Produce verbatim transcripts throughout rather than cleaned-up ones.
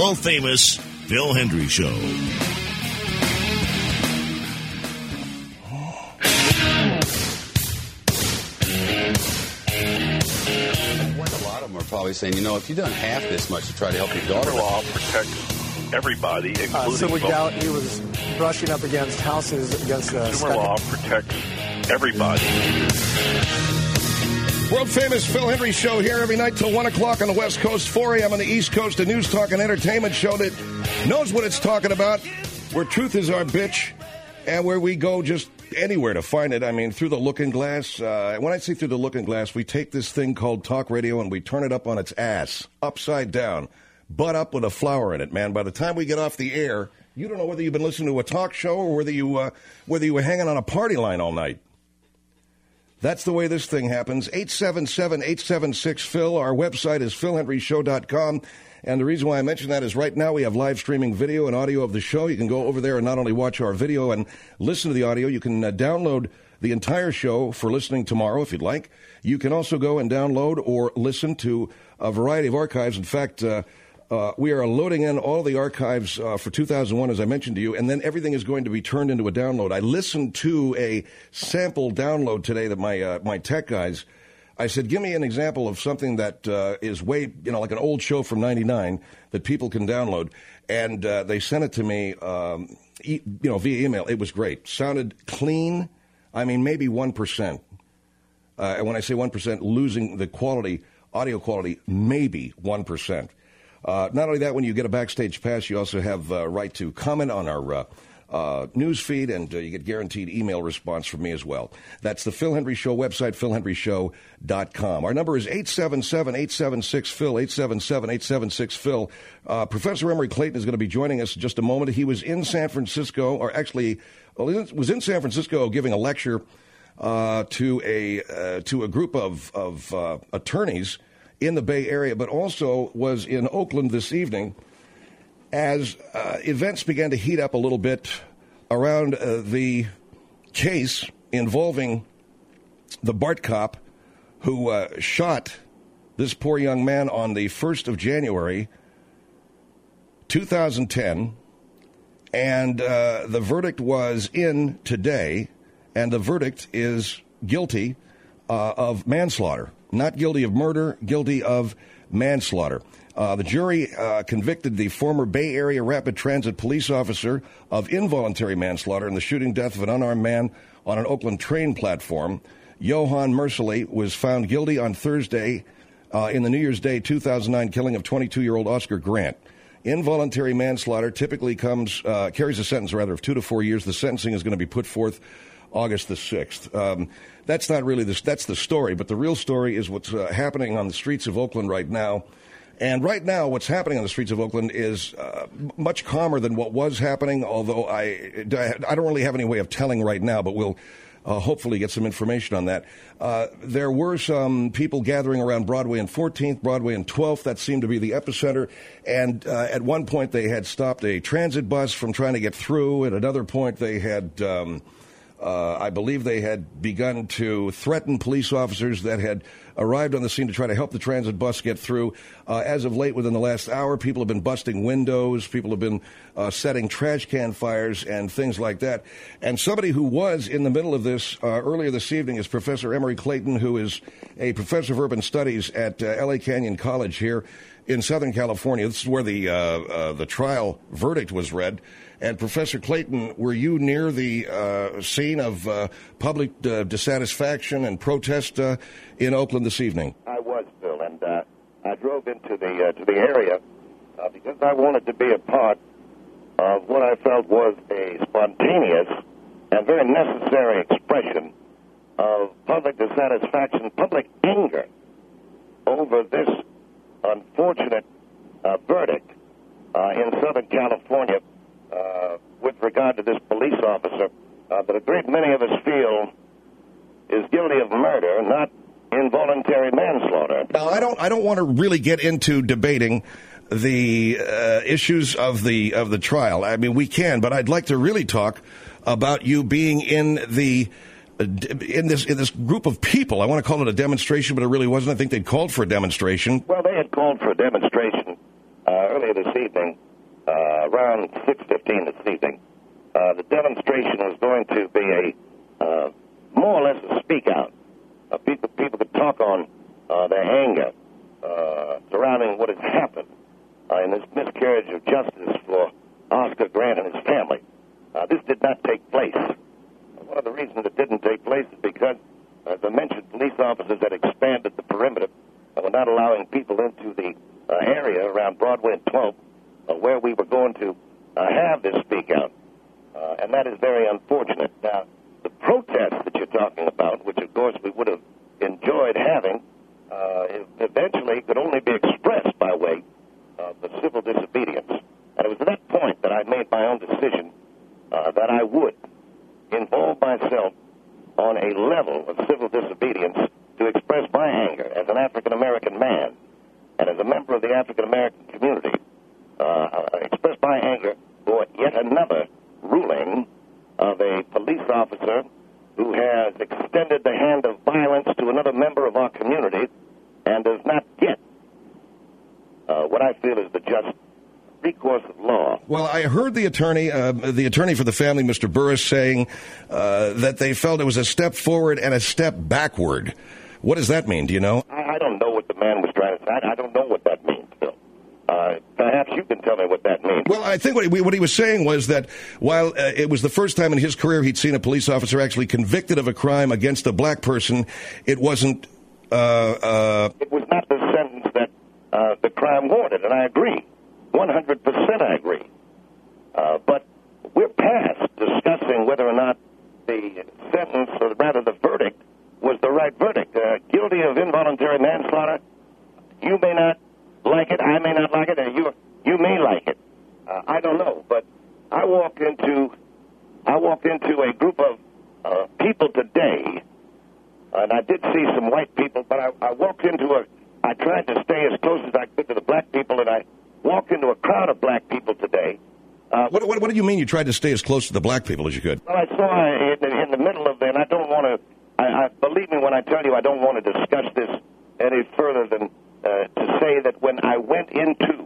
world-famous Phil Hendrie Show. A lot of them are probably saying, you know, if you've done half this much to try to help your daughter. The law protects everybody, including uh, so we folks. doubt he was brushing up against houses against the Consumer law protects everybody. World-famous Phil Hendrie Show here every night till one o'clock on the West Coast, four a.m. on the East Coast, a news, talk, and entertainment show that knows what it's talking about, where truth is our bitch, and where we go just anywhere to find it. I mean, through the looking glass. Uh, when I say through the looking glass, we take this thing called talk radio and we turn it up on its ass, upside down, butt up with a flower in it, man. By the time we get off the air, you don't know whether you've been listening to a talk show or whether you uh, whether you were hanging on a party line all night. That's the way this thing happens. eight seven seven, eight seven six, Phil. Our website is phil hendrie show dot com. And the reason why I mention that is right now we have live streaming video and audio of the show. You can go over there and not only watch our video and listen to the audio, you can uh, download the entire show for listening tomorrow if you'd like. You can also go and download or listen to a variety of archives. In fact, uh, Uh, we are loading in all the archives uh, for two thousand one, as I mentioned to you, and then everything is going to be turned into a download. I listened to a sample download today that my uh, my tech guys, I said, give me an example of something that uh, is way, you know, like an old show from ninety-nine that people can download. And uh, they sent it to me, um, e- you know, via email. It was great. Sounded clean. I mean, maybe one percent. Uh, and when I say one percent, losing the quality, audio quality, maybe one percent. Uh, not only that, when you get a backstage pass, you also have a uh, right to comment on our uh, uh, news feed, and uh, you get guaranteed email response from me as well. That's the Phil Hendrie Show website, phil hendrie show dot com. Our number is eight seven seven, eight seven six, Phil, eight seven seven, eight seven six, Phil. Uh, Professor Emory Clayton is going to be joining us in just a moment. He was in San Francisco, or actually well, was in San Francisco giving a lecture uh, to a uh, to a group of, of uh, attorneys in the Bay Area, but also was in Oakland this evening as uh, events began to heat up a little bit around uh, the case involving the BART cop who uh, shot this poor young man on the first of January, two thousand ten, and uh, the verdict was in today, and the verdict is guilty uh, of manslaughter. Not guilty of murder, guilty of manslaughter. Uh, the jury uh, convicted the former Bay Area Rapid Transit police officer of involuntary manslaughter in the shooting death of an unarmed man on an Oakland train platform. Johan Mercilli was found guilty on Thursday uh, in the New Year's Day two thousand nine killing of twenty-two-year-old Oscar Grant. Involuntary manslaughter typically comes uh, carries a sentence, rather, of two to four years. The sentencing is going to be put forth August the sixth. Um, that's not really the, that's the story, but the real story is what's uh, happening on the streets of Oakland right now. And right now, what's happening on the streets of Oakland is uh, much calmer than what was happening, although I, I don't really have any way of telling right now, but we'll uh, hopefully get some information on that. Uh, there were some people gathering around Broadway and fourteenth, Broadway and twelfth. That seemed to be the epicenter. And uh, at one point, they had stopped a transit bus from trying to get through. At another point, they had... Um, Uh, I believe they had begun to threaten police officers that had arrived on the scene to try to help the transit bus get through. Uh, as of late, within the last hour, people have been busting windows. People have been uh, setting trash can fires and things like that. And somebody who was in the middle of this uh, earlier this evening is Professor Emory Clayton, who is a professor of urban studies at uh, L A Canyon College here in Southern California. This is where the uh, uh, the trial verdict was read. And Professor Clayton, were you near the uh, scene of uh, public uh, dissatisfaction and protest uh, in Oakland this evening? I was, Phil, and uh, I drove into the uh, to the area uh, because I wanted to be a part of what I felt was a spontaneous and very necessary expression of public dissatisfaction, public anger over this unfortunate uh, verdict uh, in Southern California. Uh, with regard to this police officer uh, that a great many of us feel is guilty of murder, not involuntary manslaughter. Now, I don't, I don't want to really get into debating the uh, issues of the of the trial. I mean, we can, but I'd like to really talk about you being in the in this in this group of people. I want to call it a demonstration, but it really wasn't. I think they'd called for a demonstration. Well, they had called for a demonstration. Uh, uh, earlier this evening, uh, around six fifteen this evening, uh, the demonstration was going to be a uh, more or less a speak out. Uh, people, people could talk on uh, their anger uh, surrounding what has happened uh, in this miscarriage of justice for Oscar Grant and his family. Uh, this did not take place. One of the reasons it didn't take place is because, as I mentioned, police officers had expanded the perimeter and were not allowing people into the uh, area around Broadway and twelfth uh, where we were going to uh, have this speak out. Uh, and that is very unfortunate. Now, the protest that you're talking about, which of course we would have enjoyed having, uh, eventually could only be expressed by way of the civil disobedience. And it was at that point that I made my own decision uh, that I would involve myself on a level of civil disobedience to express my anger as an African-American man and as a member of the African-American community, uh, express my anger for yet another ruling of a police officer who has extended the hand of violence to another member of our community and does not get uh, what I feel is the just recourse of law. Well, I heard the attorney, uh, the attorney for the family, Mister Burris, saying uh, that they felt it was a step forward and a step backward. What does that mean? Do you know? I, I don't know what the man was trying to say. I, I don't know what that means, Phil. Uh, perhaps you can tell me what that means. Well, I think what he, what he was saying was that while uh, it was the first time in his career he'd seen a police officer actually convicted of a crime against a black person, it wasn't... Uh, uh, it was not the sentence that uh, the crime warranted, and I agree. one hundred percent I agree. Uh, but we're past discussing whether or not the sentence, or rather the verdict, was the right verdict. Uh, guilty of involuntary manslaughter, you may not like it, I may not like it, and you you may like it. Uh, I don't know, but I walk into I walk into a group of uh, people today, and I did see some white people, but I, I walked into a, I tried to stay as close as I could to the black people, and I walked into a crowd of black people today. Uh, what, what, what do you mean you tried to stay as close to the black people as you could? Well, I saw in, in the middle of it, and I don't want to, I, I, believe me when I tell you I don't want to discuss this any further than uh, to say that when I went into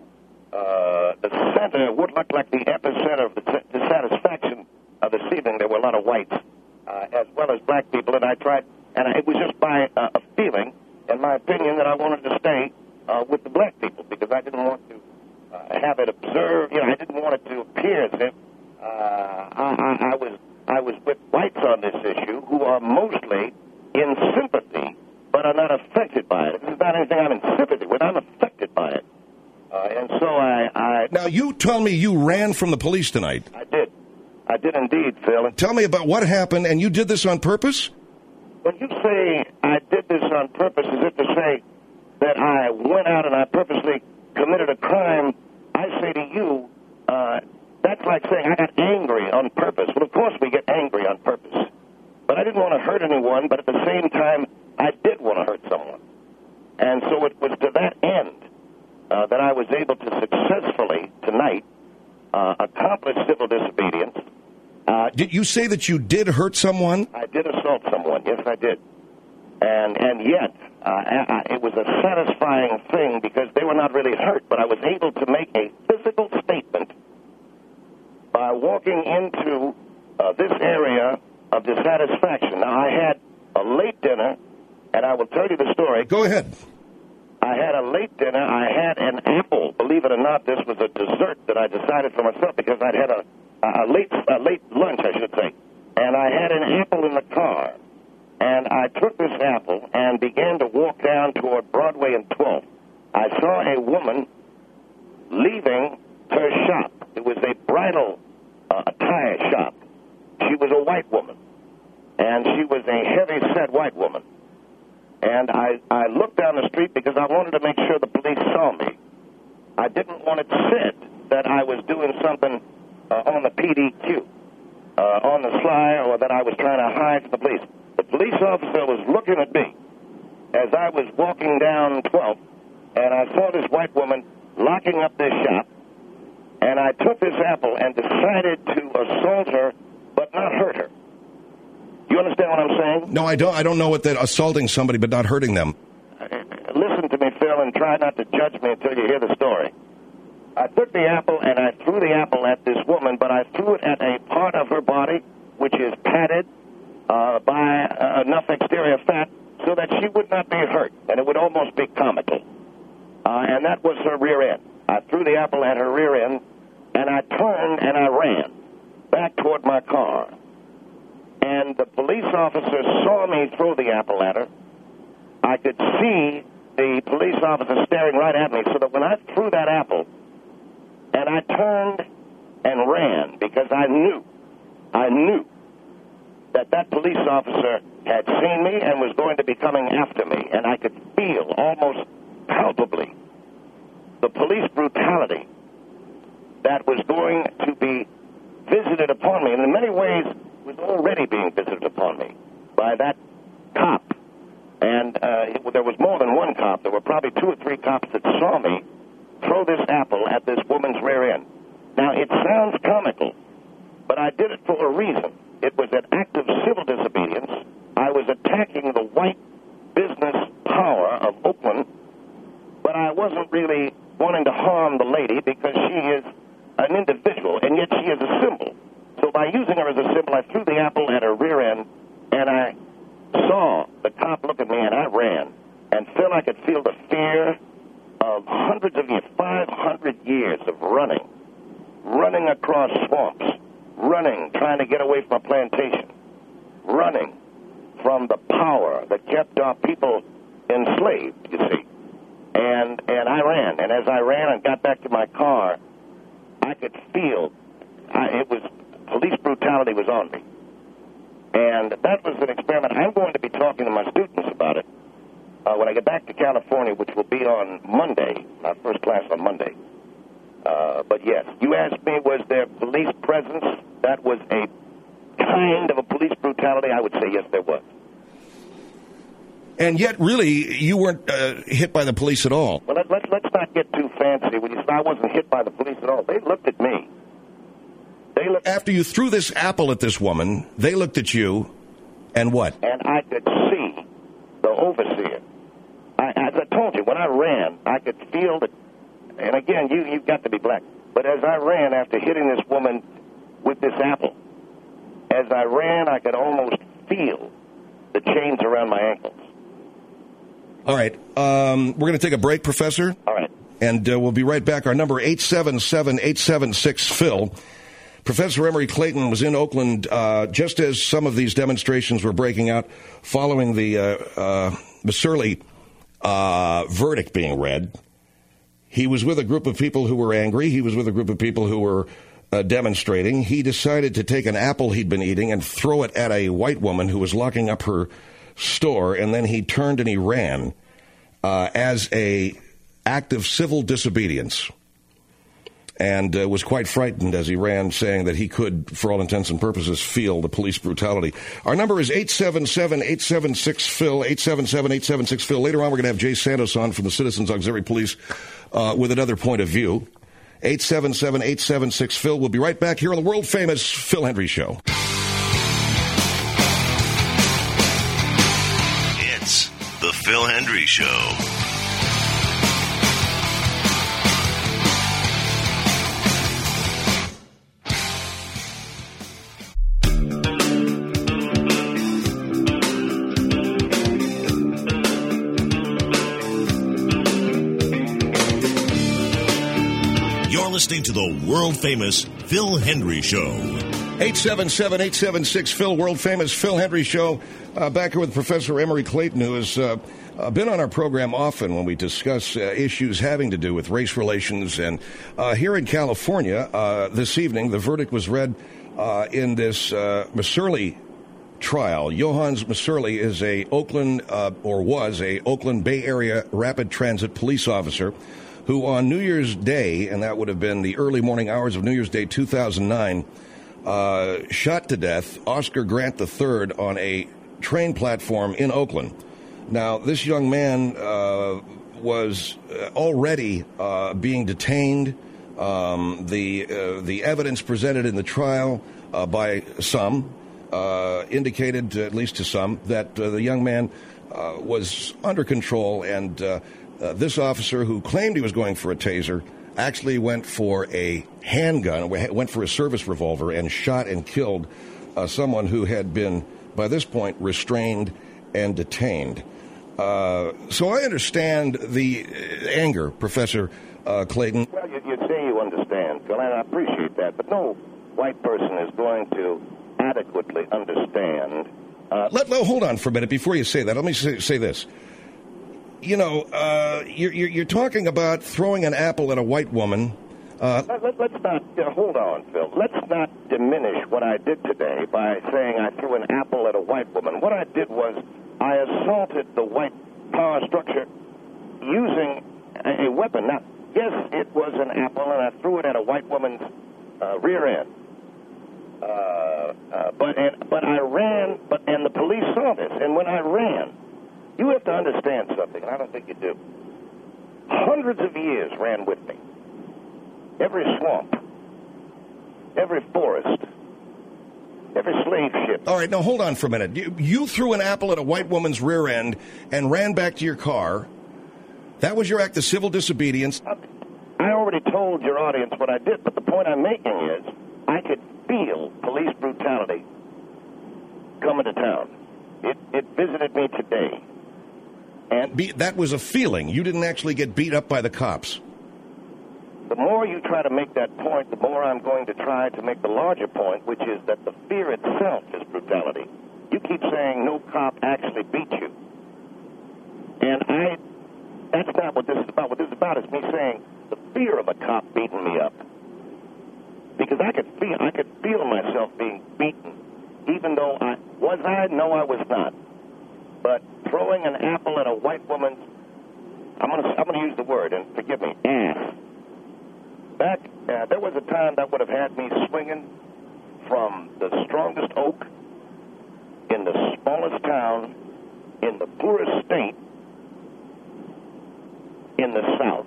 uh, the center, what looked like the epicenter of the dissatisfaction of this evening, there were a lot of whites uh, as well as black people, and I tried, and I, it was just by uh, a feeling, in my opinion, that I wanted to stay uh, with the black people because I didn't want to Uh, have it observed. You know, I didn't want it to appear as if uh, I, I, I was I was with whites on this issue who are mostly in sympathy but are not affected by it. This is not anything I'm in sympathy with. I'm affected by it. Uh, and so I, I... Now, you tell me you ran from the police tonight. I did. I did indeed, Phil. And tell me about what happened, and you did this on purpose? When you say I did this on purpose, as if to say that I went out and I purposely committed a crime, I say to you, uh, that's like saying I got angry on purpose. Well, of course we get angry on purpose. But I didn't want to hurt anyone, but at the same time, I did want to hurt someone. And so it was to that end uh, that I was able to successfully, tonight, uh, accomplish civil disobedience. Uh, did you say that you did hurt someone? I did assault someone, yes, I did. And, and yet... Uh, I, it was a satisfying thing because they were not really hurt, but I was able to make a physical statement by walking into uh, this area of dissatisfaction. Now, I had a late dinner, and I will tell you the story. Go ahead. I had a late dinner. I had an apple. Believe it or not, this was a dessert that I decided for myself because I'd had a, a, late, a late lunch, I should say. And I had an apple in the car. And I took this apple and began to walk down toward Broadway and twelfth. I saw a woman leaving her shop. It was a bridal uh, attire shop. She was a white woman, and she was a heavy-set white woman. And I, I looked down the street because I wanted to make sure the police saw me. I didn't want it said that I was doing something uh, on the P D Q, uh, on the sly, or that I was trying to hide from the police. The police officer was looking at me as I was walking down twelfth, and I saw this white woman locking up this shop, and I took this apple and decided to assault her, but not hurt her. You understand what I'm saying? No, I don't. I don't know what that assaulting somebody but not hurting them. Listen to me, Phil, and try not to judge me until you hear the story. I took the apple and I threw the apple at this woman, but I threw it at a part of her body which is padded uh, by uh, enough exterior fat so that she would not be hurt, and it would almost be comical. Uh, and that was her rear end. I threw the apple at her rear end, and I turned and I ran back toward my car. And the police officer saw me throw the apple at her. I could see the police officer staring right at me, so that when I threw that apple, and I turned and ran, because I knew, I knew that that police officer had seen me and was going to be coming after me, and I could feel almost palpably the police brutality that was going to be visited upon me, and in many ways was already being visited upon me by that cop. And uh, it, there was more than one cop. There were probably two or three cops that saw me throw this apple at this woman's rear end. Now, it sounds comical, but I did it for a reason. It was an act of civil disobedience. I was attacking the white business power of Oakland, but I wasn't really wanting to harm the lady because she is an individual, and yet she is a symbol. So by using her as a symbol, I threw the apple at her rear end, and I saw the cop look at me, and I ran. And Phil, I could feel the fear of hundreds of years, five hundred years of running, running across swamps, running, trying to get away from a plantation, running from the power that kept our people enslaved, you see. And and I ran, and as I ran and got back to my car, I could feel I, it was police brutality was on me. And that was an experiment. I'm going to be talking to my students about it uh, when I get back to California, which will be on Monday, my first class on Monday. Uh, but yes, you asked me, was there police presence? That was a kind of a police brutality. I would say yes, there was. And yet, really, you weren't uh, hit by the police at all. Well, let, let, let's not get too fancy. When you say I wasn't hit by the police at all, they looked at me. They looked After you threw this apple at this woman, they looked at you, and what? And I could see the overseer. I, as I told you, when I ran, I could feel that. And again, you, you've got to be black. But as I ran after hitting this woman with this apple, as I ran, I could almost feel the chains around my ankles. All right. Um, we're going to take a break, Professor. All right. And uh, we'll be right back. Our number, eight seven seven, eight seven six, Phil. Professor Emory Clayton was in Oakland uh, just as some of these demonstrations were breaking out following the uh, uh, Missouri uh, verdict being read. He was with a group of people who were angry. He was with a group of people who were uh, demonstrating. He decided to take an apple he'd been eating and throw it at a white woman who was locking up her store, and then he turned and he ran uh, as a act of civil disobedience. And uh, was quite frightened as he ran, saying that he could, for all intents and purposes, feel the police brutality. Our number is eight seven seven, eight seven six, Phil, eight seven seven, eight seven six, Phil. Later on, we're going to have Jay Santos on from the Citizens Auxiliary Police uh, with another point of view. eight seven seven, eight seven six, Phil. We'll be right back here on the world-famous Phil Hendrie Show. It's the Phil Hendrie Show. Listening to the world-famous Phil Hendrie Show. eight seven seven, eight seven six, Phil, world-famous Phil Hendrie Show. Uh, back here with Professor Emory Clayton, who has uh, uh, been on our program often when we discuss uh, issues having to do with race relations. And uh, here in California, uh, this evening, the verdict was read uh, in this uh, Missouri trial. Johannes Missouri is a Oakland, uh, or was a Oakland Bay Area Rapid Transit police officer who on New Year's Day, and that would have been the early morning hours of New Year's Day two thousand nine, uh, shot to death Oscar Grant the third on a train platform in Oakland. Now, this young man uh, was already uh, being detained. Um, the uh, the evidence presented in the trial uh, by some uh, indicated, at least to some, that uh, the young man uh, was under control, and uh, Uh, this officer, who claimed he was going for a taser, actually went for a handgun, went for a service revolver, and shot and killed uh, someone who had been, by this point, restrained and detained. Uh, so I understand the anger, Professor uh, Clayton. Well, you, you say you understand, Phil, and I appreciate that, but no white person is going to adequately understand. Uh, let, let, hold on for a minute before you say that. Let me say, say this. You know, uh, you're, you're talking about throwing an apple at a white woman. Uh, let, let, let's not, uh, hold on, Phil. Let's not diminish what I did today by saying I threw an apple at a white woman. What I did was I assaulted the white power structure using a, a weapon. Now, yes, it was an apple, and I threw it at a white woman's uh, rear end. Uh, uh, but and, but I ran, but and the police saw this, and when I ran, you have to understand something, and I don't think you do. Hundreds of years ran with me. Every swamp, every forest, every slave ship. All right, now hold on for a minute. You, you threw an apple at a white woman's rear end and ran back to your car. That was your act of civil disobedience. I already told your audience what I did, but the point I'm making is I could feel police brutality coming to town. It, it visited me today. And Be, that was a feeling. You didn't actually get beat up by the cops. The more you try to make that point, the more I'm going to try to make the larger point, which is that the fear itself is brutality. You keep saying no cop actually beat you. And I, that's not what this is about. What this is about is me saying the fear of a cop beating me up. Because I could feel, I could feel myself being beaten, even though I, was I? No, I was not. But throwing an apple at a white woman's, I'm going to I'm going to use the word, and forgive me, ass. Back, uh, there was a time that would have had me swinging from the strongest oak in the smallest town in the poorest state in the South.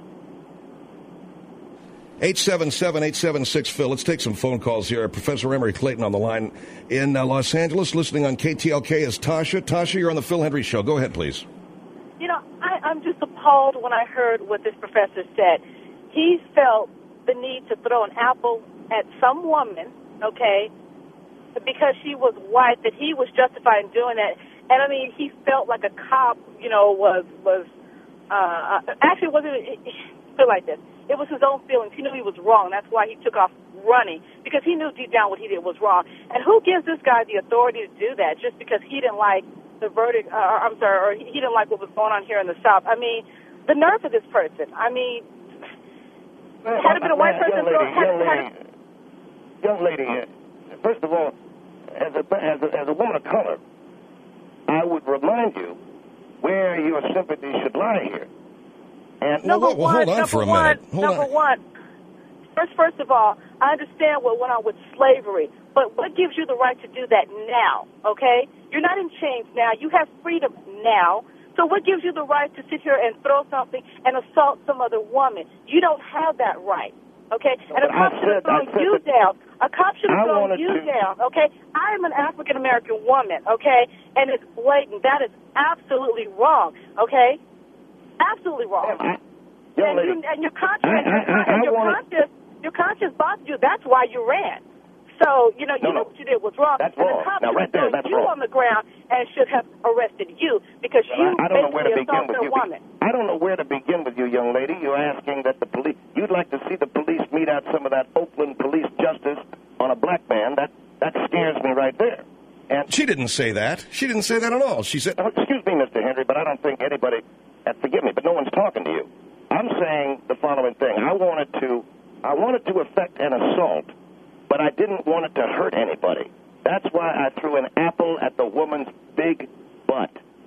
eight seven seven, eight seven six, Phil. Let's take some phone calls here. Professor Emory Clayton on the line in uh, Los Angeles. Listening on K T L K is Tasha. Tasha, you're on the Phil Hendry Show. Go ahead, please. You know, I, I'm just appalled when I heard what this professor said. He felt the need to throw an apple at some woman, okay, because she was white, that he was justified in doing that. And, I mean, he felt like a cop, you know, was, was uh, actually, it wasn't, it, it, feel like this. It was his own feelings. He knew he was wrong. That's why he took off running, because he knew deep down what he did was wrong. And who gives this guy the authority to do that just because he didn't like the verdict, uh, I'm sorry, or he didn't like what was going on here in the South? I mean, the nerve of this person. I mean, Well, had it been a white person, young lady, had, young had lady, young lady, first of all, as a, as a as a woman of color, I would remind you where your sympathy should lie here. And number well, well, one, hold on number for a one, minute. Hold number on. one. First, first of all, I understand what went on with slavery, but what gives you the right to do that now? Okay, you're not in chains now. You have freedom now. So what gives you the right to sit here and throw something and assault some other woman? You don't have that right, okay? No, and a but cop I should have said- I thrown said you that- down. A cop should have I thrown wanted you to- down, okay? I am an African-American woman, okay? And it's blatant. That is absolutely wrong, okay? Absolutely wrong. I, young and, lady, you, and your conscience, I- I- I- and I your wanna- conscience, your conscience bothered you. That's why you ran. So, you know, you No, know no. what you did was wrong. That's and wrong. the cop Now, should right have there, thrown that's you wrong. on the ground and should have arrested you because Well, you I, I don't know where to basically begin assaulted with a you. woman. I don't know where to begin with you, young lady. You're asking that the police, you'd like to see the police mete out some of that Oakland police justice on a black man. That that scares me right there. And She didn't say that. She didn't say that at all. She said, oh, excuse me, Mister Henry, but I don't think anybody, uh, forgive me, but no one's talking to you. I'm saying the following thing. I wanted to, I wanted to effect an assault, but I didn't want it to hurt anybody. That's why I threw an apple at the woman's big butt.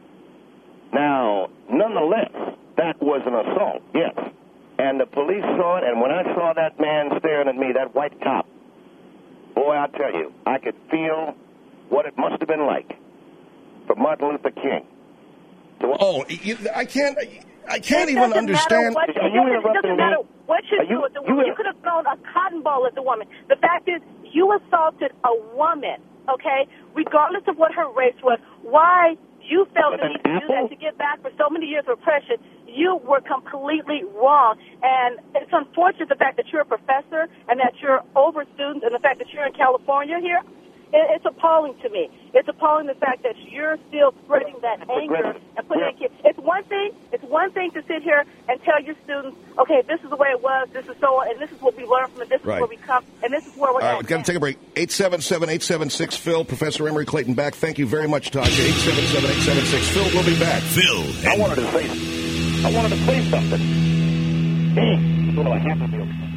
Now, nonetheless, that was an assault, yes. And the police saw it, and when I saw that man staring at me, that white cop, boy, I tell you, I could feel what it must have been like for Martin Luther King. To, "Oh, you, I can't, I can't It even doesn't understand." Matter what Are you, you it interrupting doesn't me? matter what you Are do you- with the you woman. are- You could have thrown a cotton ball at the woman. The fact is, you assaulted a woman, okay, regardless of what her race was. Why you felt With the an need to do apple? that to get back for so many years of oppression, you were completely wrong. And it's unfortunate the fact that you're a professor and that you're over students and the fact that you're in California here. It, it's appalling to me. It's appalling the fact that you're still spreading that anger and putting it. It's one thing. It's one thing to sit here and tell your students, okay, this is the way it was, this is so, and this is what we learned from it, this is Right. where we come, and this is where we're All right, at. we've got to take a break. eight seven seven, eight seven six, Phil. Professor Emery Clayton back. Thank you very much, Tasha. eight seven seven, eight seven six, Phil. We'll be back. Phil I Hendry. wanted to say, I wanted to say something. Hey, well, I have to be okay.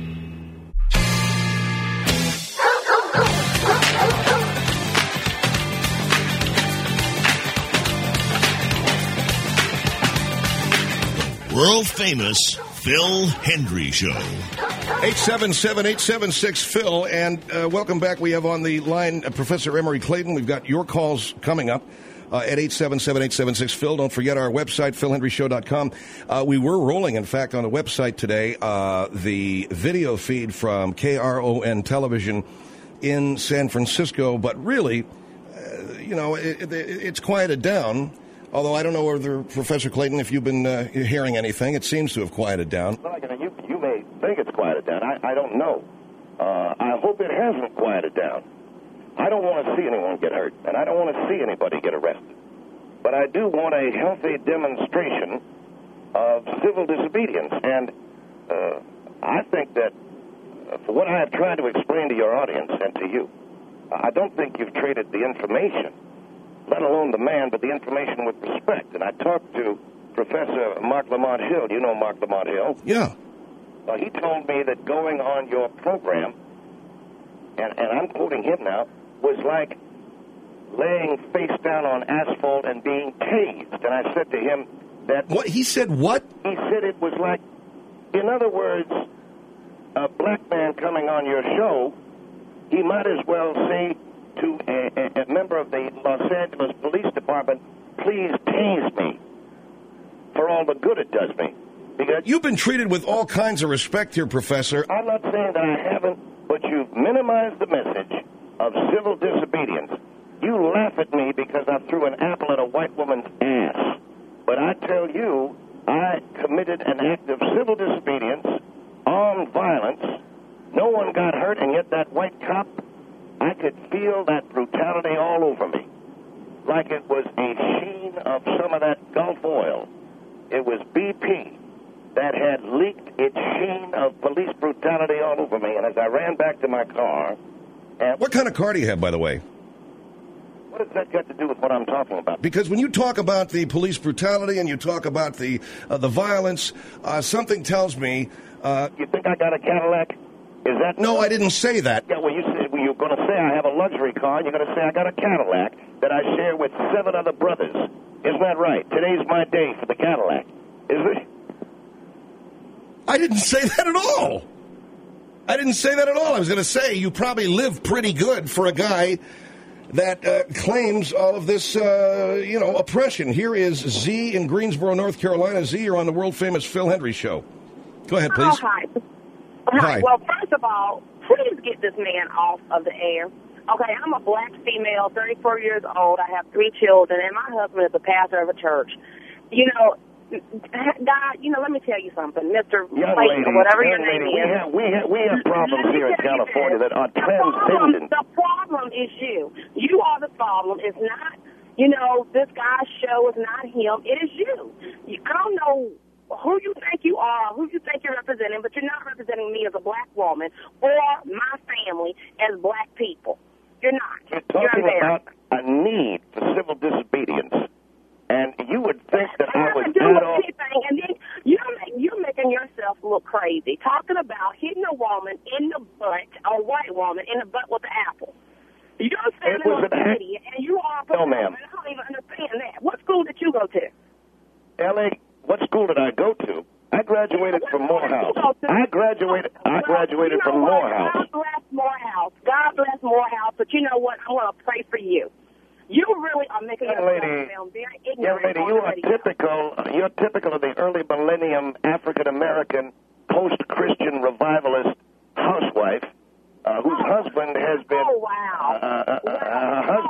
World famous Phil Hendry Show. eight seven seven, eight seven six, Phil. And uh, welcome back. We have on the line uh, Professor Emery Clayton. We've got your calls coming up uh, at eight seven seven, eight seven six, Phil. Don't forget our website, phil hendry show dot com. Uh, we were rolling, in fact, on the website today, uh, the video feed from K R O N Television in San Francisco. But really, uh, you know, it, it, it's quieted down. Although I don't know whether, Professor Clayton, if you've been uh, hearing anything, it seems to have quieted down. Well, you, know, you, you may think it's quieted down. I, I don't know. Uh, I hope it hasn't quieted down. I don't want to see anyone get hurt, and I don't want to see anybody get arrested. But I do want a healthy demonstration of civil disobedience. And uh, I think that uh, for what I have tried to explain to your audience and to you, I don't think you've treated the information, let alone the man, but the information with respect. And I talked to Professor Mark Lamont Hill. You know Mark Lamont Hill? Yeah. Well, he told me that going on your program, and, and I'm quoting him now, was like laying face down on asphalt and being tased. And I said to him that... What? He said what? He said it was like, in other words, a black man coming on your show, he might as well say to a, a, a member of the Los Angeles Police Department, please tase me for all the good it does me. Because You've been treated with all kinds of respect here, Professor. I'm not saying that I haven't, but you've minimized the message of civil disobedience. You laugh at me because I threw an apple at a white woman's ass. But I tell you, I committed an act of civil disobedience, armed violence. No one got hurt, and yet that white cop, I could feel that brutality all over me, like it was a sheen of some of that Gulf oil. It was B P that had leaked its sheen of police brutality all over me. And as I ran back to my car... And What kind of car do you have, by the way? what does that got to do with what I'm talking about? Because when you talk about the police brutality and you talk about the uh, the violence, uh, something tells me... Uh, You think I got a Cadillac? Is that... no, I didn't say that. Yeah, well, you said, well, you're going to say I have a luxury car, and you're going to say I got a Cadillac that I share with seven other brothers. Isn't that right? Today's my day for the Cadillac. Is it? I didn't say that at all. I didn't say that at all. I was going to say you probably live pretty good for a guy that uh, claims all of this, uh, you know, oppression. Here is Z in Greensboro, North Carolina. Z, you're on the world-famous Phil Hendry Show. Go ahead, please. Oh, hi. Hi. Hi. Well, first of all, please get this man off of the air. Okay, I'm a black female, thirty-four years old. I have three children, and my husband is the pastor of a church. You know, God, you know, let me tell you something, Mister Young Clayton, lady, or whatever young your name lady, we is. have, we have, we have problems Let me here in tell you California this. that are the problem, transcendent. the problem is you. You are the problem. It's not, you know, this guy's show is not him. It is you. you I don't know who you think you are, who you think you're representing, but you're not representing me as a black woman or my family as black people. You're not. You're You're talking embarrassed. about a need for civil disobedience, and you would think that I was It doesn't do that with off. anything, and then you're, make, you're making yourself look crazy, talking about hitting a woman in the butt, a white woman in the butt with an apple. You're standing was on the an act- city, and you are a No, ma'am. I don't even understand that. What school did you go to? L A, what school did I go to? I graduated from Morehouse. I graduated. I graduated you know from what? Morehouse. God bless Morehouse. God bless Morehouse. But you know what? I want to pray for you. You really are making Young yourself lady, sound very young ignorant. lady, on you the are radio. typical. You're typical of the early millennium African American post-Christian revivalist housewife uh, whose husband has been. Oh, wow. Uh, uh, uh, her husband has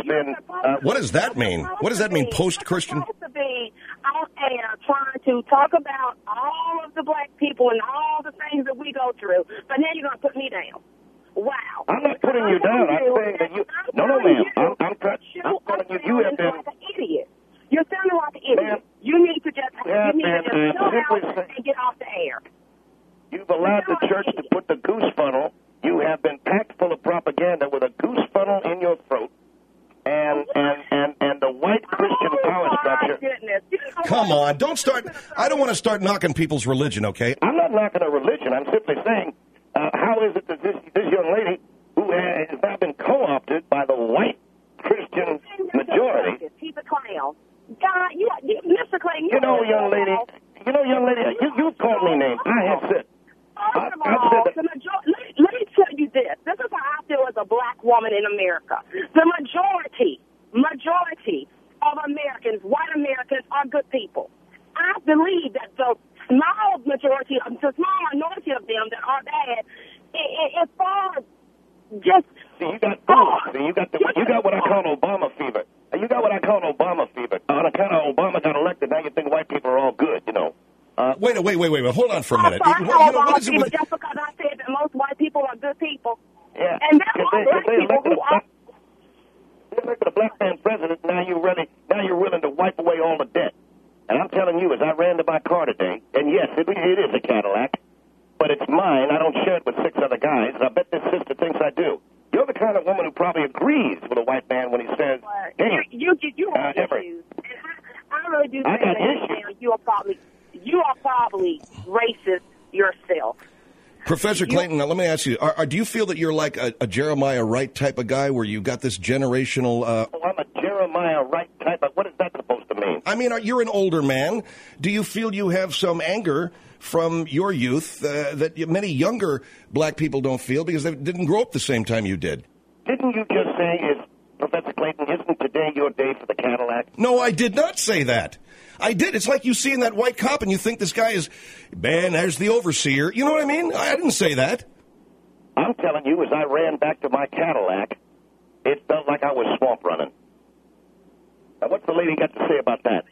been. Uh, What does that mean? What does that mean, post-Christian? You're supposed to be on air trying to talk about all of the black people and all the things that we go through, but now you're going to put me down. Wow. I'm not putting you down. I'm saying that you. No, no, ma'am. I'm, I'm, cut- I'm telling you, you have been. Like an idiot. You're sounding like an idiot. Ma'am. You need to just, Yeah, you need ma'am, to just I'm chill simply out saying- and get off the air. You've allowed the church to put the goose funnel. You have been packed full of propaganda with a goose funnel in your throat, and and and and the white Christian Oh, power my structure. goodness. You know Come what? on, don't start. I don't want to start knocking people's religion, okay? I'm not knocking a religion. I'm simply saying, uh, how is it that this this young lady who has now been co-opted by the white Christian majority? He's a clown. God, you, you, Mister Clayton. You know, young lady. You know, young lady. You you called me names. I have said. First of I- I all, said that- the major- let, let me tell you this. This is how I feel as a black woman in America. The majority, majority of Americans, white Americans, are good people. I believe that the small majority, the small minority of them that are bad, it, it, it's far just. See, you got both. See, you got the, you got what I call Obama fever. You got what I call Obama fever. On account of Obama got elected, now you think white people are all good. You know. Uh, Wait, wait, wait, wait, wait. Hold on for a minute. I'm sorry, You know, I know what Obama is it people with? just because I said that most white people are good people. yeah. And there If are they, black if they people elected who a are. black, they elected a black man president. Now you really, now you're willing to wipe away all the debt. And I'm telling you, as I ran to my car today, and yes, it, it is a Cadillac, but it's mine. I don't share it with six other guys. I bet this sister thinks I do. You're the kind of woman who probably agrees with a white man when he says, "Hey, You you, you have uh, Emory, issues, and I, I really do I think got that issues. now you are probably you are probably racist yourself. Professor Clayton, now let me ask you, are, are, do you feel that you're like a, a Jeremiah Wright type of guy where you got this generational... Uh, oh, I'm a Jeremiah Wright type of, what is that supposed to mean?" I mean, are, you're an older man. Do you feel you have some anger from your youth uh, that you- many younger black people don't feel because they didn't grow up the same time you did? Didn't you just say, is Professor Clayton, isn't today your day for the Cadillac? No, I did not say that. I did. It's like you seeing that white cop and you think this guy is, man, there's the overseer. You know what I mean? I didn't say that. I'm telling you, as I ran back to my Cadillac, it felt like I was swamp running. Now, what's the lady got to say about that?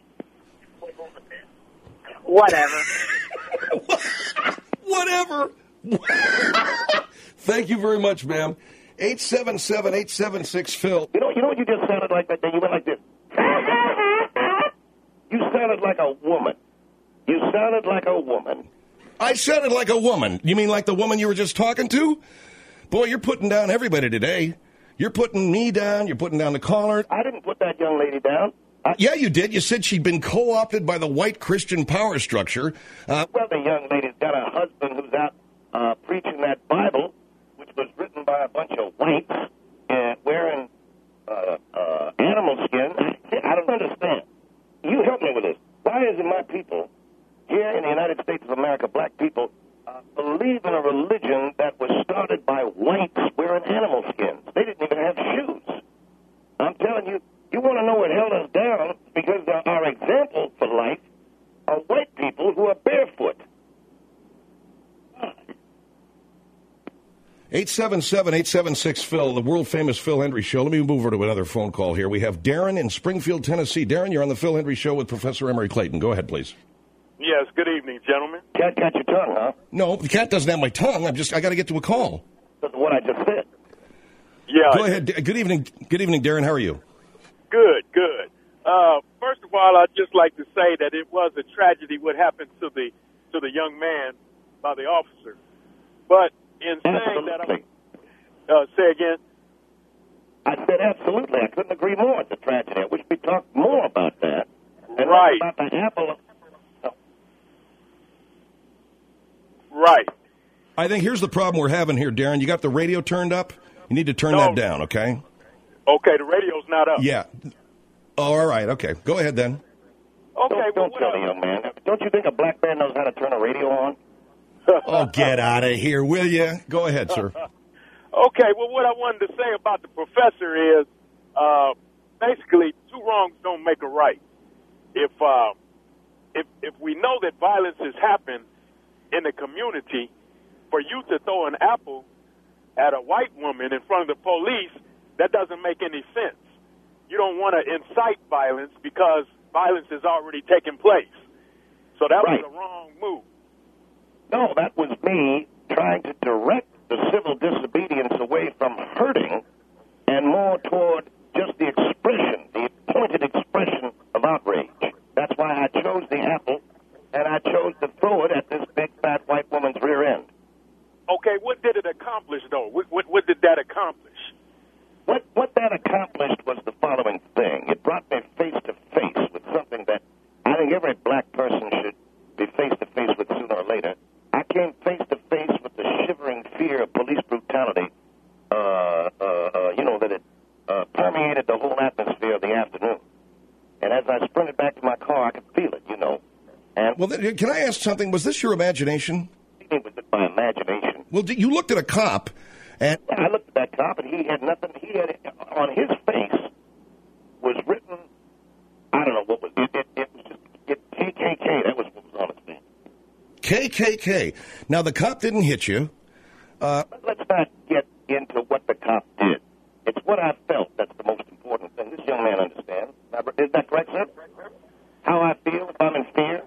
Whatever. Whatever. Thank you very much, ma'am. eight seven seven, eight seven six, Phil. You know, you know what you just sounded like that day? You went like this. You sounded like a woman. You sounded like a woman. I sounded like a woman. You mean like the woman you were just talking to? Boy, you're putting down everybody today. You're putting me down. You're putting down the caller. I didn't put that young lady down. I, Yeah, you did. You said she'd been co-opted by the white Christian power structure. Uh, well, the young lady's got a husband who's out uh, preaching that Bible, which was written by a bunch of whites uh, wearing uh, uh, animal skin. I don't understand. You help me with this. Why is it my people here in the United States of America, black people, uh, believe in a religion that was started by whites wearing animal skins? They didn't even have shoes. I'm telling you, you want to know what held us down? Because uh, our example for life are white people who are barefoot. eight seven seven, eight seven six, Phil, the world-famous Phil Hendry Show. Let me move over to another phone call here. We have Darren in Springfield, Tennessee. Darren, you're on the Phil Hendry Show with Professor Emory Clayton. Go ahead, please. Yes, good evening, gentlemen. Can't catch your tongue, huh? No, the cat doesn't have my tongue. I'm just, I got to get to a call. That's what I just said. Yeah. Go ahead. Good evening. Good evening, Darren. How are you? Good, good. Uh, first of all, I'd just like to say that it was a tragedy what happened to the to the young man by the officer. But in saying that, I'm, uh, say again. I said absolutely. I couldn't agree more. It's a tragedy. I wish we talked more about that. And Right. about the apple. Right. I think here's the problem we're having here, Darren. You got the radio turned up. You need to turn No. that down, okay? Okay, the radio's not up. Yeah. Oh, all right. Okay. Go ahead then. Okay, Don't, well, don't what tell I- the young man. Don't you think a black man knows how to turn a radio on? Oh, get out of here, will you? Go ahead, sir. Okay, well, what I wanted to say about the professor is uh, basically two wrongs don't make a right. If uh, if if we know that violence has happened in the community, for you to throw an apple at a white woman in front of the police, that doesn't make any sense. you don't want to incite violence because violence has already taken place. So that Right. was a wrong move. No, that was me trying to direct the civil disobedience away from hurting and more toward just the expression, the pointed expression of outrage. That's why I chose the apple, and I chose to throw it at this big, fat white woman's rear end. Okay, what did it accomplish, though? What, what, what did that accomplish? What, what that accomplished was the following thing. It brought me face-to-face with something that I think every black person should be face-to-face with sooner or later. I came face-to-face with the shivering fear of police brutality, uh, uh, uh, you know, that it uh, permeated the whole atmosphere of the afternoon. And as I sprinted back to my car, I could feel it, you know. And Well, th- can I ask something? Was this your imagination? it was my imagination. Well, d- you looked at a cop, and I looked at that cop, and he had nothing. He had on his face was written. I don't know what was it. It, it was just it, K K K. That was what was on his face. K K K. Now, the cop didn't hit you. Uh, But let's not get into what the cop did. It's what I felt that's the most important thing. This young man understands. Is that correct, sir? How I feel if I'm in fear.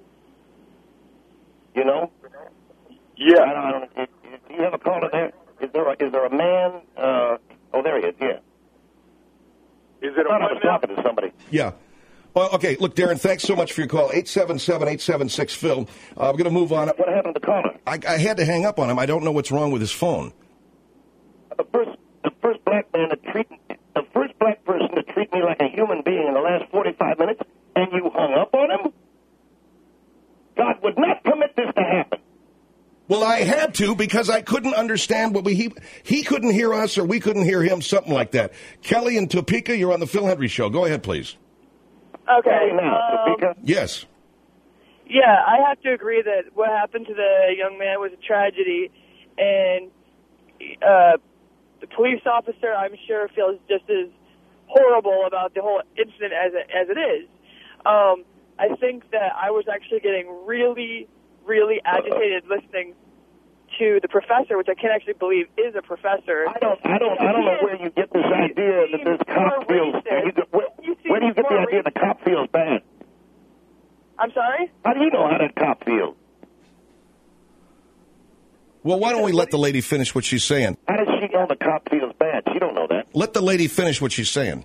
You know. Yeah. I don't, I don't, is, is, do you have a caller there? Is there a, is there a man? Uh, oh, there he is. Yeah. Is it I thought a I was what now? talking to somebody. yeah. Well, okay, look, Darren, thanks so much for your call. eight seven seven, eight seven six, Phil. Uh, we're going to move on. What happened to the caller? I, I had to hang up on him. I don't know what's wrong with his phone. The first, the first black man to treat, the first black person to treat me like a human being in the last forty-five minutes, and you hung up on him? God would not permit this to happen. Well, I had to because I couldn't understand what we he he couldn't hear us or we couldn't hear him, something like that. Kelly in Topeka, you're on the Phil Hendry Show. Go ahead, please. Okay. Hey, now, um, Topeka. Yes. Yeah, I have to agree that what happened to the young man was a tragedy, and uh, the police officer, I'm sure, feels just as horrible about the whole incident as it, as it is. Um, I think that I was actually getting really, really agitated listening to the professor, which I can't actually believe is a professor. I don't, I don't, I don't know where you get this idea that this cop feels. You, where, where do you get the idea the cop feels bad? I'm sorry? How do you know how that cop feels? Well, why don't we let the lady finish what she's saying? How does she know the cop feels bad? She don't know that. Let the lady finish what she's saying.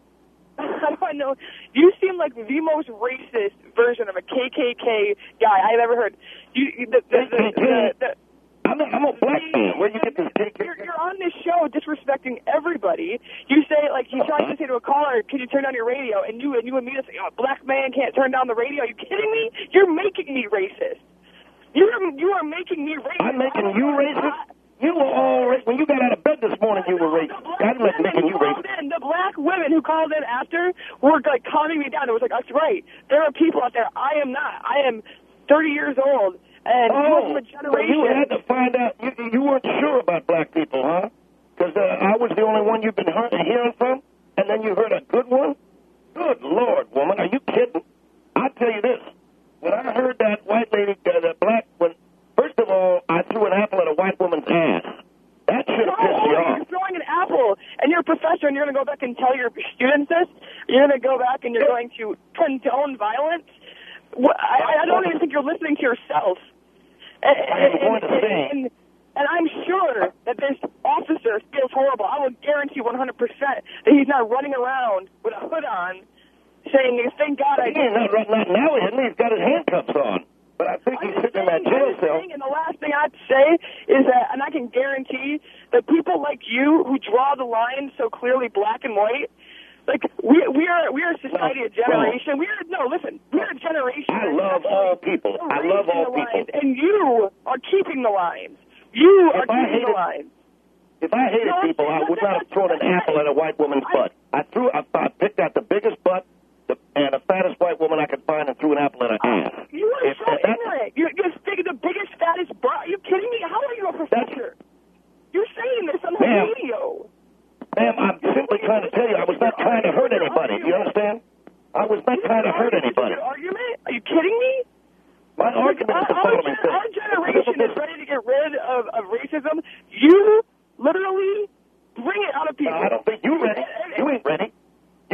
How do I know? You seem like the most racist version of a K K K guy I've ever heard. You, the, the, the, the, the, I'm a, I'm a black man. Where do you get this K K K? You're, you're on this show disrespecting everybody. You say, like, you try to say to a caller, can you turn down your radio? And you and you immediately say, oh, a black man can't turn down the radio. Are you kidding me? You're making me racist. You're, you are making me racist. I'm making you racist? You were all right. When you got out of bed this morning, you were racist. I'm not making you racist. In, the black women who called in after were, like, calming me down. It was like, that's right. There are people out there. I am not. I am thirty years old. And Oh, you from a so generation. you had to find out. You, you weren't sure about black people, huh? Because uh, I was the only one you've been heard, hearing from, and then you heard a good one? Good Lord, woman, are you kidding? I'll tell you this. When I heard that white lady, uh, that black one, first of all, I threw an apple at a white woman's ass. That should have pissed you No, off. you're throwing an apple, and you're a professor, and you're going to go back and tell your students this? You're going to go back and you're going to condone violence? What, I, I don't even think you're listening to yourself. And, and, and, and, and I'm sure that this officer feels horrible. I will guarantee one hundred percent that he's not running around with a hood on saying, thank God I He ain't not right not now, isn't he? He's got his handcuffs on. But I think he's sitting in that jail cell. And the last thing I'd say is that, and I can guarantee that people like you who draw the line so clearly black and white, like we we are we are a society, a generation. We are no listen. We are a generation. I love all people. I love all people. Lines, and you are keeping the lines. You are If I keeping the hated- lines. If I hated No, people, I would not have thrown an apple at a white woman's butt. I threw, I, I picked out the biggest butt the, and the fattest white woman I could find and threw an apple at her ass. You are If- so if that- ignorant. You're, you're thinking the biggest, fattest butt. Are you kidding me? How are you a professor? You're saying this on the Ma'am. radio. Ma'am, I'm simply trying to tell you, I was not trying to hurt anybody. Do you understand? I was not trying to hurt anybody. Your argument? Are you kidding me? My argument is the our, following our, thing. our generation is ready to get rid of, of racism. You literally bring it out of people. I don't think you're ready. You ain't ready.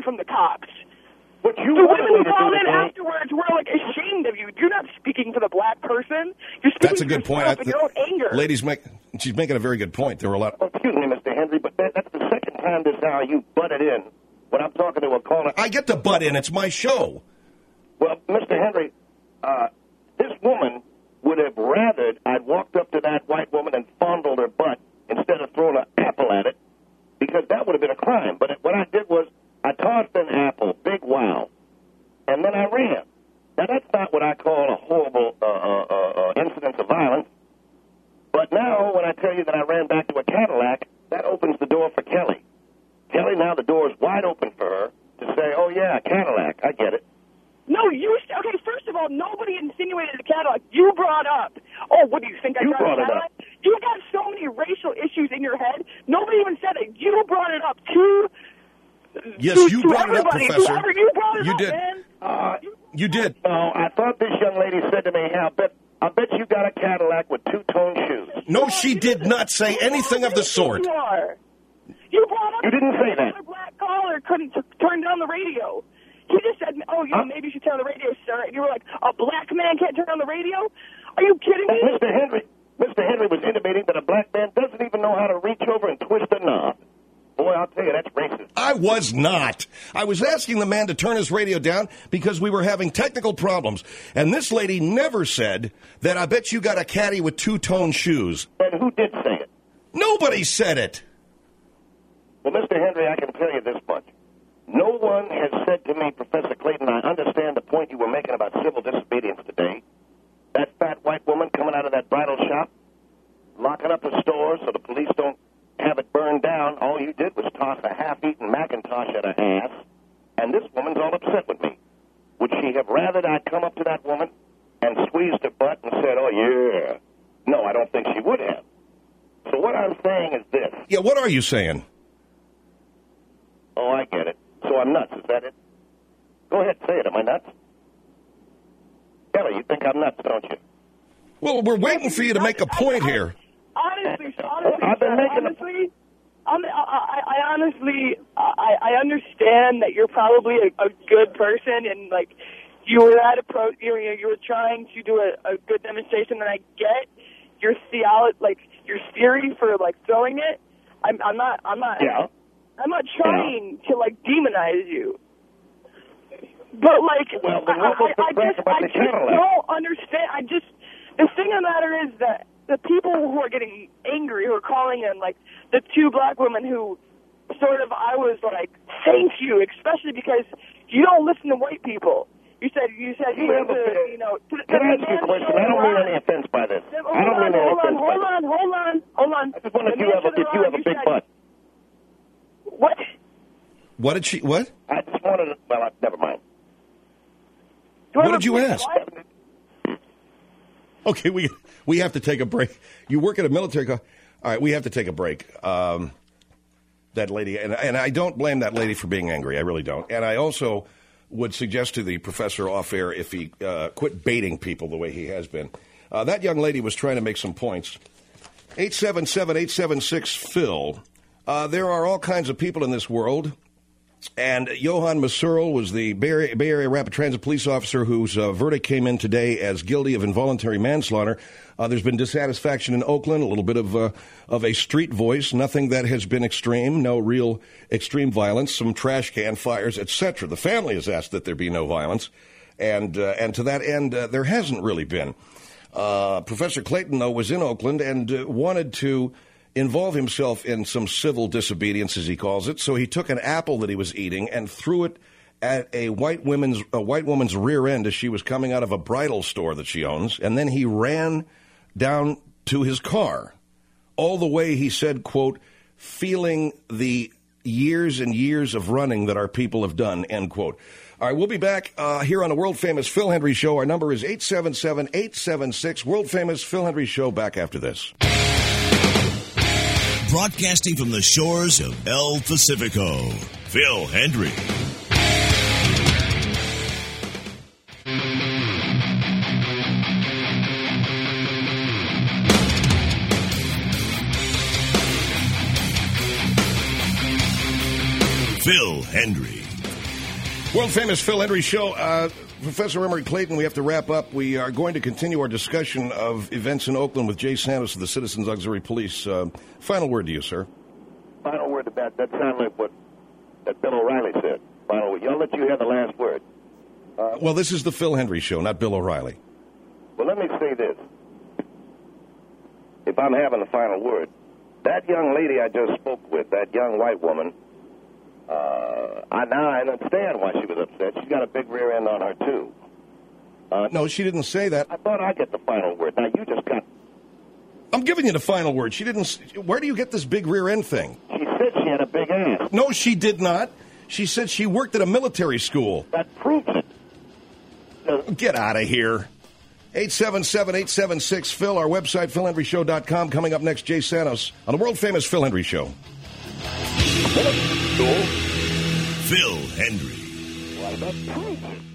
from the cops. What you the wanted women me to who called do in today- afterwards were like ashamed of you. You're not speaking for the black person. You're speaking That's a for good point. yourself I- and your own anger. Ladies, make, she's making a very good point. There were a lot. Excuse me, Mister Henry, but that, that's the second time this hour you butted in when I'm talking to a caller. I get to butt in. It's my show. Well, Mister Henry, uh, this woman would have rathered I'd walked up to that white woman and fondled her butt instead of throwing an apple at it, because that would have been a crime. But what I did was I tossed an apple, big wow, and then I ran. Now, that's not what I call a horrible uh, uh, uh, incident of violence. But now, when I tell you that I ran back to a Cadillac, that opens the door for Kelly. Kelly, now the door is wide open for her to say, oh, yeah, Cadillac, I get it. No, you, okay, first of all, nobody insinuated the Cadillac. You brought up, oh, what do you think I You drive brought a it Cadillac? up. You got so many racial issues in your head. Nobody even said it. You brought it up to Yes, to, you to brought it up, everybody. Professor. Whoever you brought it You up, did. man. Uh, You did. No, I thought this young lady said to me, hey, I bet, I bet you got a Cadillac with two-tone shoes. No, she did not say anything of the sort. You are. You brought up You didn't say that. a black caller couldn't t- turn down the radio. He just said, oh, you know, maybe you should turn on the radio, sir. And you were like, a black man can't turn on the radio? Are you kidding me? And Mister Henry, Mister Henry was intimating that a black man doesn't even know how to reach over and twist a knob. Boy, I'll tell you, that's racist. I was not. I was asking the man to turn his radio down because we were having technical problems. And this lady never said that I bet you got a caddy with two-tone shoes. And who did say it? Nobody said it. Well, Mister Henry, I can tell you this much. No one has said to me, Professor Clayton, I understand the point you were making about civil disobedience today. That fat white woman coming out of that bridal shop, locking up the store so the police don't have it burned down, all you did was toss a half-eaten Macintosh at her ass, and this woman's all upset with me. Would she have rathered I'd come up to that woman and squeezed her butt and said, oh, yeah? No, I don't think she would have. So what I'm saying is this. Yeah, what are you saying? Oh, I get it. So I'm nuts, is that it? Go ahead, say it. Am I nuts? Kelly, you think I'm nuts, don't you? Well, we're waiting for you to make a point here. Honestly, honestly, I've been sir, making a- honestly, I'm, I, I, I honestly, I, I understand that you're probably a, a good person, and like you were at a pro, you were, you were trying to do a, a good demonstration, and I get your theology, like your theory for like throwing it. I'm, I'm not, I'm not, Yeah. I'm not trying to like demonize you. But like, Well, then I, what was the I, I crack just, about I the just Cadillac? don't understand. I just, the thing of the matter is that the people who are getting angry, who are calling in, like the two black women who sort of, I was like, thank you, especially because you don't listen to white people. You said, you said, you, You have to, a- you know, to, Can to I the ask you a man question? show I don't mean around. any offense by this. Hold I don't on, mean any hold on, offense by hold this. on, hold on, hold on. I just wonder if The you man have a, should if you have a around, big said- butt. What? What did she, what? I just wanted to, well, I- never mind. Do I What have did you a big ask? butt? Okay, we we have to take a break. You work at a military co- All right, we have to take a break. Um, that lady, and, and I don't blame that lady for being angry. I really don't. And I also would suggest to the professor off air if he uh, quit baiting people the way he has been. Uh, that young lady was trying to make some points. eight seven seven, eight seven six, Phil. Uh, there are all kinds of people in this world. And Johan Masurel was the Bay Area, Bay Area Rapid Transit police officer whose uh, verdict came in today as guilty of involuntary manslaughter. Uh, there's been dissatisfaction in Oakland, a little bit of uh, of a street voice, nothing that has been extreme, no real extreme violence, some trash can fires, et cetera. The family has asked that there be no violence, and uh, and to that end, uh, there hasn't really been. Uh, Professor Clayton, though, was in Oakland and uh, wanted to involve himself in some civil disobedience, as he calls it. So he took an apple that he was eating and threw it at a white woman's a white woman's rear end as she was coming out of a bridal store that she owns, and then he ran down to his car. All the way, he said, quote, feeling the years and years of running that our people have done, end quote. All right, we'll be back uh, here on the world-famous Phil Hendry Show. Our number is eight seven seven, eight seven six, world-famous Phil Hendry Show, back after this. Broadcasting from the shores of El Pacifico, Phil Hendry. Phil Hendry. World famous Phil Hendry Show. Uh, Professor Emory Clayton, we have to wrap up. We are going to continue our discussion of events in Oakland with Jay Santos of the Citizens Auxiliary Police. Uh, final word to you, sir. Final word about that sounded like what that Bill O'Reilly said. Final word. I'll let you have the last word. Uh, well, this is the Phil Hendry Show, not Bill O'Reilly. Well, let me say this. If I'm having the final word, that young lady I just spoke with, that young white woman, uh, I now I understand why she was upset. She's got a big rear end on her, too. Uh, no, she didn't say that. I thought I'd get the final word. Now, you just got... I'm giving you the final word. She didn't... Where do you get this big rear end thing? She said she had a big ass. No, she did not. She said she worked at a military school. That proves it. Uh, Get out of here. eight seven seven, eight seven six, Phil, our website, phil hendry show dot com. Coming up next, Jay Santos on the world-famous Phil Hendry Show. Phil Hendry. What about proof?